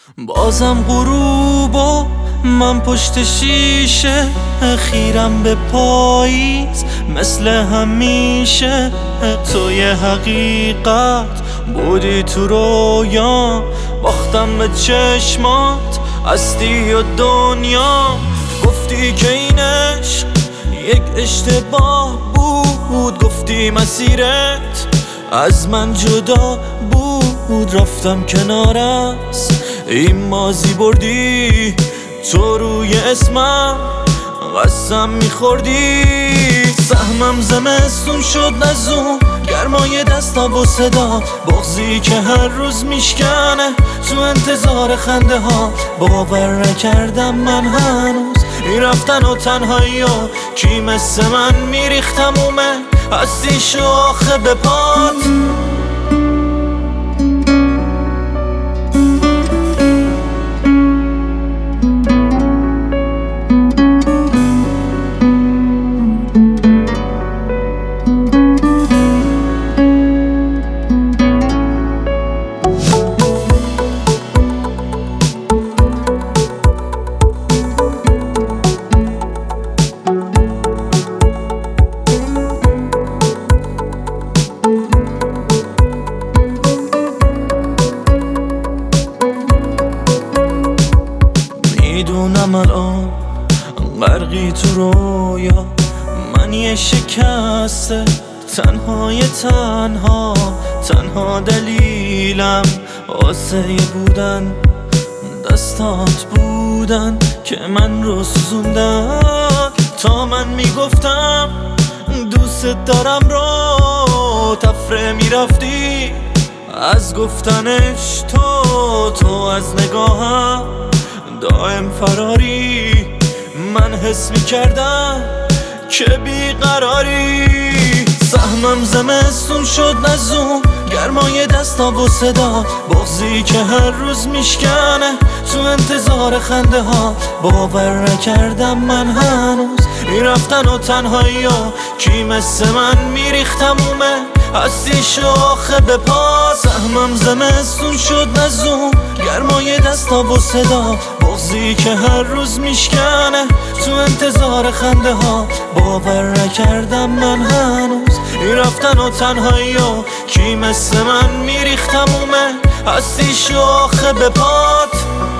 بازم غروب و من پشت شیشه، خیرم به پاییز مثل همیشه. تو یه حقیقت بودی تو رویام، باختم به چشمات هستی و دنیا. گفتی که این عشق یک اشتباه بود، گفتی مسیرت از من جدا بود. رفتم کنار از این مازی بردی، تو روی اسمم قسم میخوردی. سهمم زمستون شد نزون، گرمای دستا و صدا، بغضی که هر روز میشکنه تو انتظار خنده ها. باور نکردم من هنوز این رفتن و تنهایی و کی مثل من میریخت تمومه هستی شاخه به پات. میدونم الان غرقی تو رویا، من یه شکسته تنهای تنها دلیلم واسه بودن دستات بودن که من رو سوزوندن. تا من میگفتم دوست دارم رو تفره میرفتی از گفتنش، تو از نگاهم دائم فراری. من حس میکردم که بیقراری. سهمم زمستون شد نزون، گرمای دستا و صدا، بغضی که هر روز میشکنه تو انتظار خنده ها. باور نکردم من هنوز این رفتن و تنهایی و کی مثل من میریخت تمومه هستی شاخه به پا. سهمم زمستون شد نزون، گرمای دستا و صدا، بغضی که هر روز میشکنه تو انتظار خنده ها. باور نکردم من هنوز این رفتن و تنهایی و کی مثل من میریخت تمومه هستی شاخه به پات.